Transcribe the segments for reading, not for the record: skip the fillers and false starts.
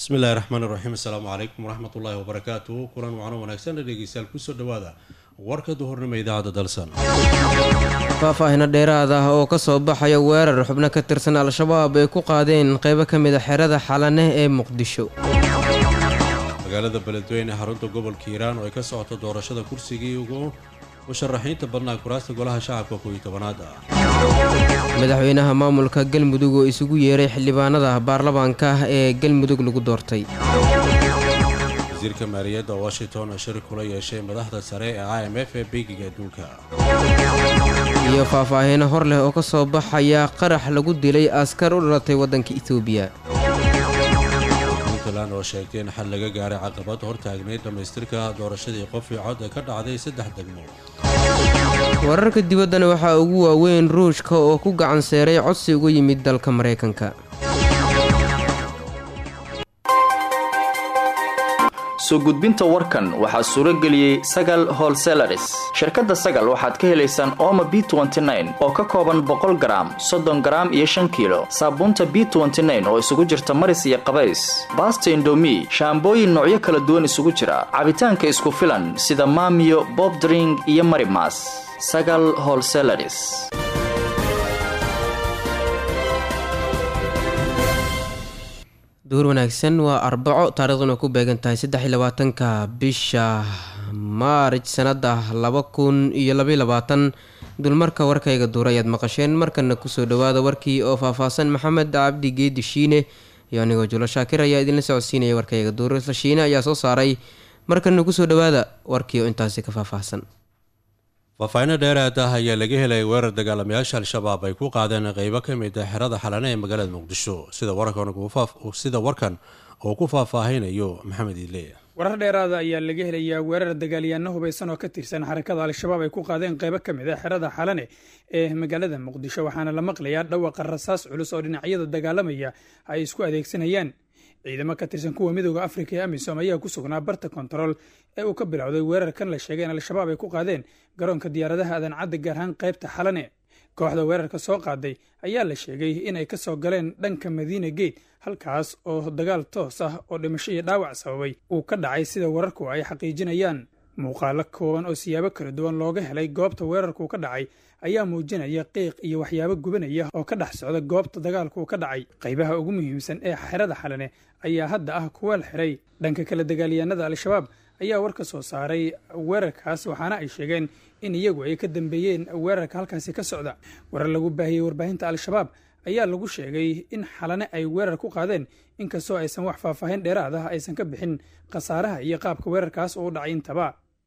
بسم الله الرحمن الرحيم السلام عليكم ورحمة الله وبركاته كلان وعنا ونكسان dhegeystayaal kusoo dhawaada warka duhurnimo idaacada dalsan faahfaahin dheeraad ah oo ka soo baxaya weerar xubno ka tirsan al-shabaab ay ku qaadeen qayb ka mid ah xerada xalane ee Muqdisho magaalada Beledweyne xarunta gobolka Hiiraan oo ay ka socoto doorashada kursigii ugu musharaxiinta badnaa kuraasta golaha shacabka 11aad madaxweynaha maamulka galmudug oo isugu yeeray xildhibaanada baarlamaanka ee galmudug lagu doortay wasiirka maaliyadda Washington shir kula yeeshay madaxda sare ee IMF ee Bangiga Adduunka iyo faahfaahin hor leh oo ka soo baxaya qarax lagu dilay askar u dhalatay wadanka Itoobiya oo sheegtay in xal laga gaaray caqabad hortaagneyd dhamaystirka doorashadii qof iyo cod ka dhacday 3 degmo wararka dibaddana waxaa ugu waaweyn ruushka oo ku gacan seeray codsi ugu yimid dalka Mareykanka soo gudbinta warkan waxaa suuro geliyay Sagal Wholesalers shirkadda Sagal waxaad ka helaysaan Omo B29 oo ka kooban 100 gram 30 gram iyo 5 kilo saabuunta B29 oo isugu jirta maris iyo qabays baasto indomie shaambooyin noocyo kala duwan isugu jira cabitaanka isku filan sida Maamiyo Bob Drink iyo Marimas Sagal Wholesalers duur wanaagsan waa arbaco taariikhduna ku beegan tahay 23-ka bisha Maarch sanada 2022 dulmarka warkayga duur ayaad maqasheen markana ku soo dhawaada warkii oo faahfaahsan Maxamed Cabdi Geedi Shiine iyo anigoo Julo Shaakir ayaa idin la socodsiinaya warkayga duur Shiine ayaa soo saaray markana ku soo dhawaada warkii oo intaasi ka faahfaahsan faahfaahin dheeraad ah ayaa laga helay weerar dagaalamayaasha al-shabaab ay ku qaadeen qaybo ka mid ah xerada xalane ee magaalada Muqdisho sida warkan oo ku faahfaahinayo Maxamed Ile warar dheeraad ayaa laga helayaa weerar dagaalyahanno hubeysan oo ka tirsan xarakada al-shabaab ay ku qaadeen qaybo ka mid ah xerada xalane ee magaalada Muqdisho waxaana la maqlayaa dhawaqa rasaas culus oo dhinacyada dagaalamaya ay isku adeegsanayaan ciidamo ka tirsan kuwa midowga Afrika ee AMISOM ayaa ku sugnaa barta control ee uu ka bilowday weerarkan la sheegay in al-shabaab ay ku qaadeen garoonka diyaaradaha aadan cadda gaar ahaan qaybta xalane kooxda weerarka soo qaaday ayaa la sheegay in ay ka soo galeen dhanka Madiina Gate halkaas oo dagaal toos ah oo dhimasho iyo dhaawac sababay uu ka dhacay sida wararku ay xaqiijinayaan muuqaalo kooban oo siyaabo kala duwan looga helay goobta weerarku ka dhacay ayaa muujinaya qiiq iyo waxyaabo gubanaya oo ka dhex socda goobta dagaalku ka dhacay qaybaha ugu muhiimsan ee xerada xalane ayaa hadda ah kuwa la xiray dhanka kala dagaalyahanada al-shabaab ayaa war ka soo saaray weerarkaas waxaana ay sheegeen in iyagu ay ka dambeeyeen weerarka halkaasi ka socda warar lagu baahiyey warbaahinta al-shabaab ayaa lagu sheegay in xalane ay weerar ku qaadeen inkastoo aysan wax faahfaahin dheeraad ah aysan ka bixin khasaaraha iyo qaabka weerarkaas oo u dhacay intaba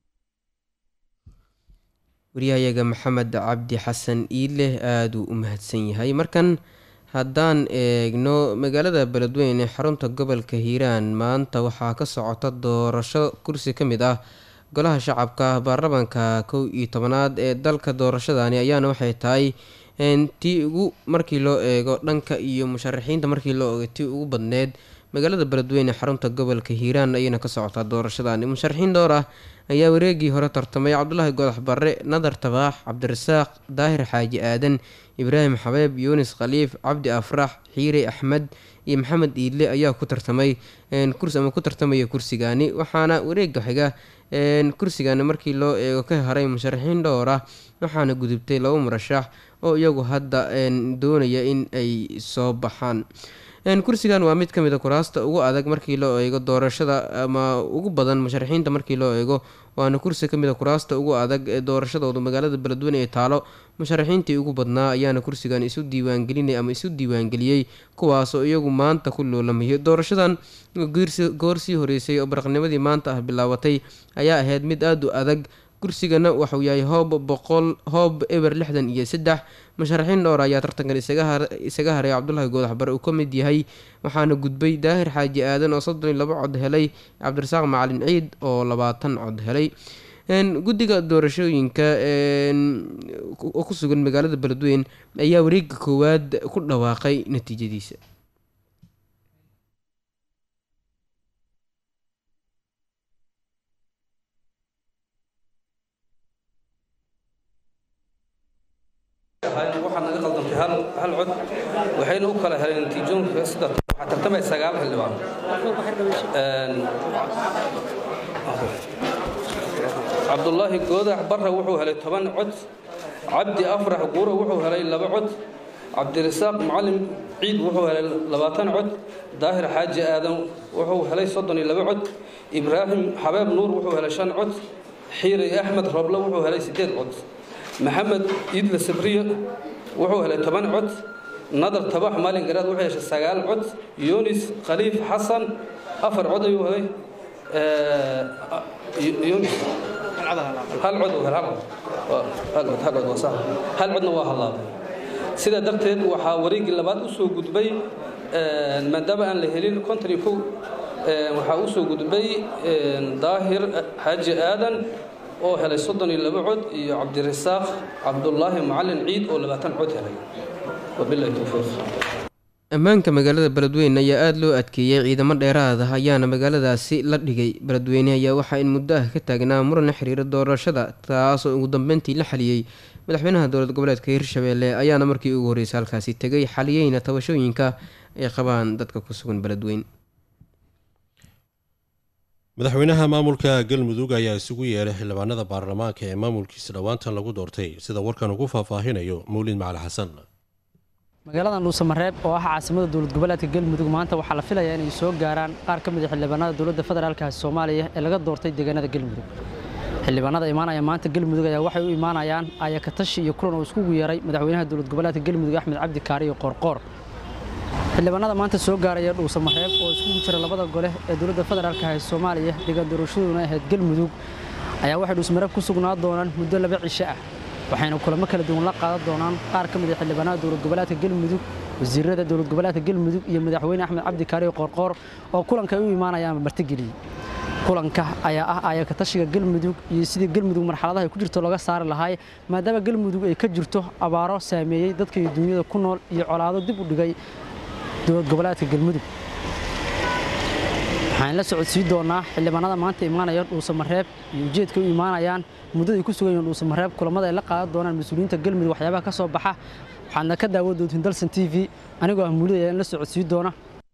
wariyahayaga Maxamed Cabdi Xasan Iile aad uu u mahadsan yahay markan haddaan eegno magaalada Beledweyne xarunta gobolka Hiiraan maanta waxaa ka socota doorasho kursi ka mid ah golaha shacabka baarlamaanka 11aad ee dalka doorashadani ayaana waxay tahay tii ugu markii loo eego dhanka iyo musharaxiinta markii loo eego tii ugu badneed magaalada Beledweyne xarunta gobolka Hiiraan ayana ka socota doorashadani musharaxiin door ah ayaa wareegii hore tartamay Cabdullaahi Godax Barre Nadar Tabaax Cabdirasaaq Daahir Xaaji Aadan Ibraahim Xabeeb Yunis Khaliif Cabdi Afrax Xiire Axmed iyo Maxamed Iile ayaa ku tartamay kursigaani waxaana wareega xiga kursigaani markii loo eego ka haray musharaxiin dhowr ah waxaana gudubtay 2 murashax oo iyagu hadda doonaya in ay soo baxaan kursigan waa mid ka mid ah kuraasta ugu adag markii loo eego doorashada ama ugu badan musharaxiinta markii loo eego waana kursi ka mid ah kuraasta ugu adag ee doorashadooda magaalada Beledweyne ee taalo musharaxiintii ugu badnaa ayaana kursigan isu diiwaangeliyay kuwaas oo iyagu maanta ku loolamay doorashadan goorsii horeysay oo baraqnimadii maanta ah bilaabatay ayaa ahayd mid aad u adag kursigana wuxuu yahay hoob eber 63 musharaxiin dhowr ayaa tartankan isaga haray Cabdullaahi Godax Barre uu ka mid yahay waxaana gudbay Daahir Xaaji Aadan oo 32 cod helay Cabdirasaaq Macalin Ciid oo 20 cod helay guddiga doorashooyinka oo ku sugan magaalada Beledweyne ayaa wareegga koowaad ku dhawaaqay natiijadiisa waxaan naga qaldantay hal cod waxayna u kala heleen natiijooyinka sida waxaa tartamay 9 xildhibaan cabdullaahi goodax barre wuxuu helay 10 cod cabdi afrax guuro wuxuu helay 2 cod cabdirasaaq macalin ciid wuxuu helay 20 cod daahir xaaji aadan wuxuu helay 32 cod ibraahim xabeeb nuur wuxuu helay 5 cod xiiri axmed roble wuxuu helay 8 cod maxamed idla sabriye wuxuu helay 10 cod nadar tabax maalin garaad wuxuu heshay 9 cod yunis khaliif xasan 4 cod ayuu helay yunis hal codna waa halaabay sida darteed waxaa wareegii labaad u soo gudbay maadaama aan la helin konton waxaa u soo gudbay daahir xaaji aadan oo helay 32 cod iyo cabdirasaaq cabdullaahi macalin ciid oo 20 cod helay wabillahi tawfiiq ammaanka magaalada beledweyne ayaa aada loo adkeeyey ciidamo dheeraad ah ayaana magaaladaasi la dhigay beledweyne ayaa waxaa in muddo ah ka taagnaa muran la xiriira doorashada taasoo ugu dambeyntii la xaliyey madaxweynaha dowlad goboleedka hirshabeelle ayaana markii ugu horreysay halkaasi tegay xaliyeyna tabashooyinka ay qabaan dadka ku sugan beledweyne. madaxweynaha maamulka galmudug ayaa isugu yeeray xildhibaanada baarlamaanka ee maamulkiisa dhowaantan lagu doortay sida warkan ugu faahfaahinayo mawlid macali xasan. magaalada Dhuusamareeb oo ah caasimada dowlad goboleedka Galmudug maanta waxaa la filayaa inay soo gaaraan qaar ka mid ah xildhibaanada dowladda federaalka Soomaaliya ee laga doortay deegaanada Galmudug. xildhibaanada imaanaya maanta Galmudug ayaa waxay u imaanayaan ayaka tashi iyo kulan oo isku yeeray madaxweynaha dowlad goboleedka Galmudug Axmed Cabdi Kaariyo Qorqor. xildhibaanada maanta soo gaaraya Dhuusamareeb oo isku jira labada gole ee dowladda federaalka Soomaaliya deegaan doorashaduna ahayd Galmudug ayaa waxay Dhuusamareeb ku sugnaa doonaan muddo 2 cisho ah. waxayna kulamo kala duwan la qaadan doonaan qaar ka mid ah xildhibaanada dowlad goboleedka Galmudug wasiirada dowlad goboleedka Galmudug iyo madaxweyne Axmed Cabdi Kaariyo Qorqor oo kulanka u imaanayaan martigeliyay. kulanka ayaa ah ayaka tashiga Galmudug iyo sidii Galmudug marxaladaha ay ku jirto laga saari lahaay maadaama Galmudug ay ka jirto abaaro saameeyay dadka iyo dunyada ku nool iyo colaado dib u dhigay dowlad goboleedka Galmudug. waxaan la socodsiin doonaa xildhibaanada maanta imaanaya Dhuusamareeb iyo ujeedka u imaanayaan muddada ay ku sugan yihiin Dhuusamareeb kulamada ay la qaadan doonaan mas'uuliyiinta Galmudug waxyaabaha ka soo baxa waxaana ka daawan doontiin Dalsan TV anigoo ah Mawlid ayaan la socodsiin doona.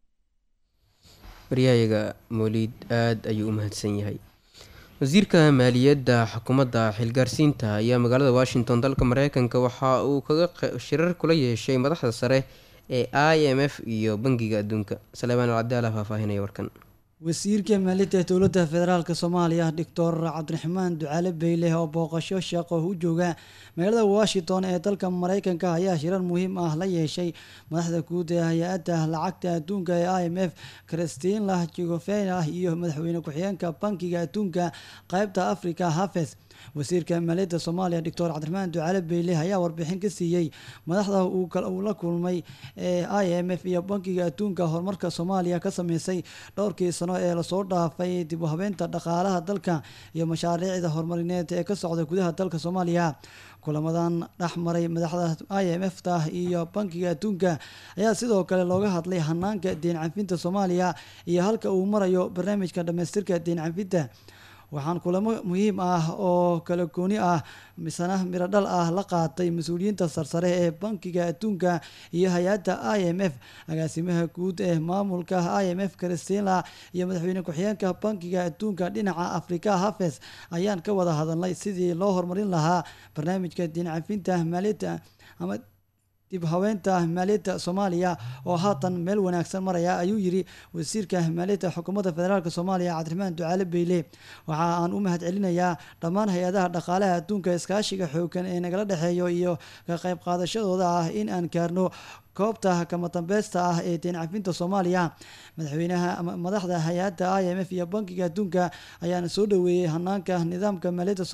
baryahayaga Mawlid aad ayuu u mahadsan yahay. wasiirka maaliyadda xukuumadda xilgaarsiinta ayaa magaalada Washington dalka Mareykanka waxa uu kaga shirar kula yeeshay madaxda sare ee IMF iyo Bangiga Adduunka. Salmaan Al-Abdaala faahfaahinaya warkan. wasiirka maaliyadda dowladda federaalka Soomaaliya Dr. Cabdiraxmaan Ducaale Beyle oo booqasho shaqo u jooga magaalada Washington ee dalka Mareykanka ayaa shirar muhiim ah la yeeshay madaxda guud ee hay'adda lacagta adduunka ee IMF Christine Lagarde iyo madaxweyne ku-xigeenka Bangiga Adduunka qaybta Afrika Hafez. wasiirka maaliyadda Soomaaliya Dr. Cabdiraxmaan Ducaale Beyle ayaa warbixin ka siiyay madaxda uu la kulmay ee IMF iyo Bangiga Adduunka horumarka Soomaaliya ka sameysay dhowrkii sano ee la soo dhaafay dib u habeynta dhaqaalaha dalka iyo mashaariicda horumarineed ee ka socda gudaha dalka Soomaaliya. kulamadan dhexmaray madaxda IMF-ta iyo Bangiga Adduunka ayaa sidoo kale looga hadlay hanaanka deyn cafinta Soomaaliya iyo halka uu marayo barnaamijka dhamaystirka deyn cafinta. waxaan kulamo muhiim ah oo kala gooni ah misana miro dhal ah la qaatay mas'uuliyiinta sarsare ee Bangiga Adduunka iyo hay'adda IMF agaasimaha guud ee maamulka IMF Christine iyo madaxweyne ku-xigeenka Bangiga Adduunka dhinaca Afrika Hafez ayaan ka wada hadalnay sidii loo horumarin lahaa barnaamijka deyn cafinta maaliyadda ama dib haweynta maaliyadda Soomaaliya oo haatan meel wanaagsan maraya ayuu yiri wasiirka maaliyadda xukuumadda federaalka Soomaaliya Cabdiraxmaan Ducaale Beyle. waxa aan u mahadcelinayaa dhammaan hay'adaha dhaqaalaha adduunka iskaashiga xooggan ee nagala dhaxeeyo iyo ka qayb qaadashadooda ah in aan gaarno koobta kama dambaysta ah ee deyn cafinta Soomaaliya. madaxda hay'adda IMF iyo Bangiga Adduunka ayaana soo dhaweeyay hanaanka nidaamka maaliyadda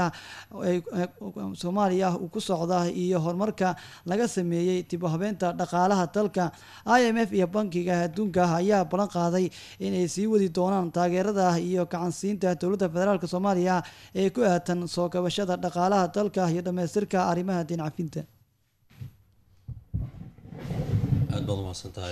Soomaaliya uu ku socda iyo horumarka laga sameeyay dib u habeynta dhaqaalaha dalka. IMF iyo Bangiga Adduunka ayaa ballan qaaday inay sii wadi doonaan taageerada iyo gacansiinta dowladda federaalka Soomaaliya ee ku aadan soo kabashada dhaqaalaha dalka iyo dhamaystirka arrimaha deyn cafinta. aad baad umahadsantahay.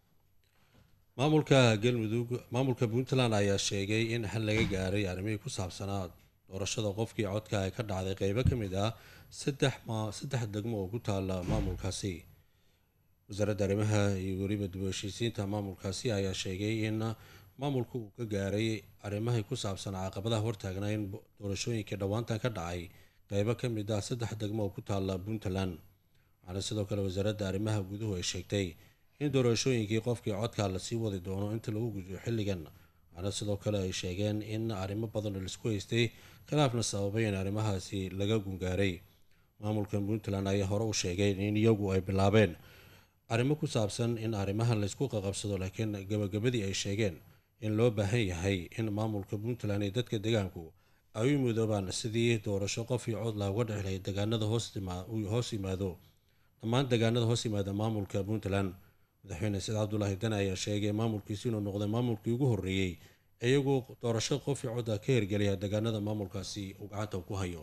maamulka Puntland ayaa sheegay in xal laga gaaray arrimihii ku saabsanaa doorashada qofkii codka ay ka dhacday qeybo ka mid ah saddex degmo oo ku taala maamulkaasi. wasaaradda arrimaha iyo weliba dib u heshiisiinta maamulkaasi ayaa sheegay in maamulku uu ka gaaray arrimahay ku saabsan caqabadaha hortaagnaa in doorashooyinkii dhowaantan ka dhacay qeybo ka mid ah 3 degmo oo ku taala Puntland. waxaana sidoo kale wasaaradda arrimaha guduhu ay sheegtay in doorashooyinkii qofkii codka la sii wadi doono inta lagu gudo xilligan. waxaana sidoo kale ay sheegeen in arrimo badan oo isku haystay khilaafna sababay in arrimahaasi laga gungaaray. maamulka Puntland ayaa hore u sheegay in iyagu ay bilaabeen arrimo ku saabsan in arrimahan la isku qabsado, laakiin gabagabadii ay sheegeen in loo baahan yahay in maamulka Puntland iyo dadka deegaanku ay u midoobaan sidii doorasho qof iyo cod looga dhexlay deegaanada hoos yimaado dhammaan deegaanada hoos yimaada maamulka Puntland. madaxweyne Said Cabdullaahi Dane ayaa sheegay maamulkiisu inuu noqday maamulkii ugu horreeyay iyagoo doorasho qof iyo cod ka hirgeliya deegaanada maamulkaasi uu gacanta ku hayo.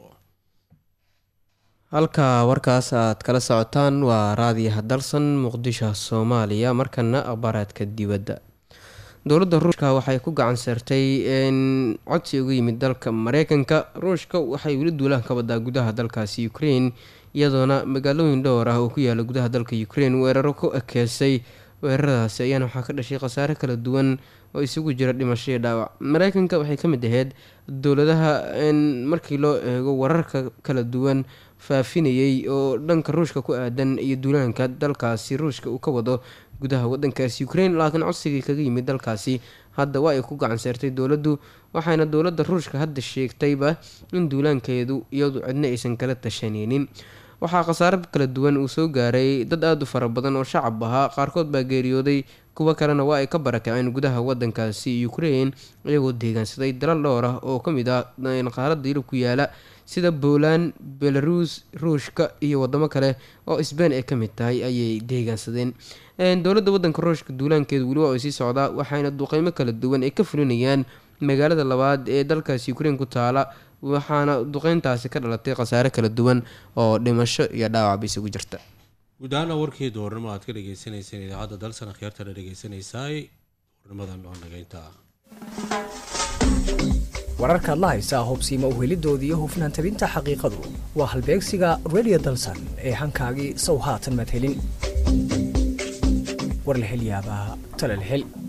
halka warkaas aad kala socotaan waa raadiyaha dalsan muqdisho Soomaaliya. markana akhbaaraadka dibadda. dowladda ruushka waxay ku gacan saartay codsi uga yimid dalka Mareykanka. ruushka waxay weli duulaan ka wadaa gudaha dalkaasi Ukraine, iyadoona magaalooyin dhowr ah oo ku yaala gudaha dalka Ukraine weeraro ku ekeysay. weeraradaasi ayaana waxaa ka dhashay khasaare kala duwan oo isugu jira dhimasho iyo dhaawac. Mareykanka waxay ka mid ahayd dowladaha markii loo eego wararka kala duwan faafinayay oo dhanka ruushka ku aadan iyo duulaanka dalkaasi ruushka uu ka wado gudaha wadankaasi Ukraine. laakiin codsigii kaga yimid dalkaasi hadda waa ay ku gacan saartay dowladdu, waxayna dowladda ruushka hadda sheegtayba in duulaankeedu iyadu cidna aysan kala tashanaynin. waxaa khasaare kala duwan uu soo gaaray dad aada u fara badan oo shacab ahaa, qaarkood baa geeriyooday, kuwo kalena waa ay ka barakaceen gudaha wadankaasi Ukraine iyagoo deegaansaday dalal dhowr ah oo kamid ah qaaradda Yurub ku yaala sida Poland, Belarus, Ruushka iyo wadamo kale oo Spain ay kamid tahay ayay deegaansadeen. dowladda wadanka ruushka duulaankeedu weli waa ay sii socdaa, waxayna duqeymo kala duwan ay ka fulinayaan magaalada labaad ee dalkaasi Ukraine ku taala, waxaana duqeyntaasi ka dhalatay khasaare kala duwan oo dhimasho iyo dhaawac isugu jirta. guud ahaan warkii doornimo aad ka dhageysaneyseen idaacadda dalsan akhyaartana dhageysanaysaay doornimadan oo nageynta wararkaad la haysaa hubsiima uhelidoodii iyo hufnaan tabinta xaqiiqadu waa halbeegsiga radio dalsan ee hankaagii sow haatan maad helin war la hel yaabaa tala la hel.